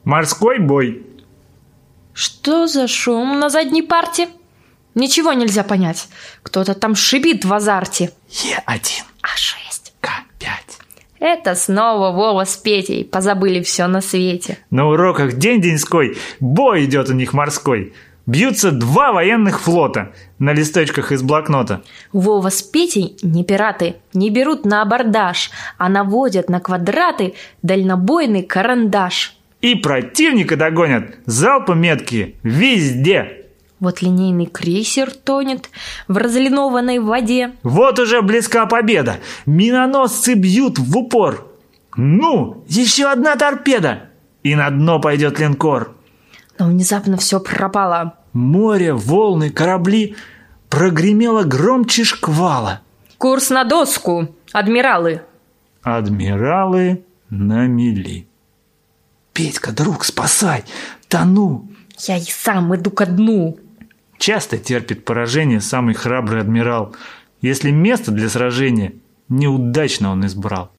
Морской бой. Что за шум на задней парте? Ничего нельзя понять. Кто-то там шипит в азарте. Е1. А6. К5. Это снова Вова с Петей позабыли все на свете. На уроках день-деньской бой идет у них морской. Бьются два военных флота на листочках из блокнота. Вова с Петей не пираты, не берут на абордаж, а наводят на квадраты дальнобойный карандаш. И противника догонят залпы меткие везде. Вот линейный крейсер тонет в разлинованной воде. Вот уже близка победа. Миноносцы бьют в упор. Ну, еще одна торпеда, и на дно пойдет линкор. Но внезапно все пропало. Море, волны, корабли прогремело громче шквала. Курс на доску, адмиралы. Адмиралы на мели. Петька, друг, спасай, тону. Я и сам иду ко дну. Часто терпит поражение самый храбрый адмирал, если место для сражения неудачно он избрал.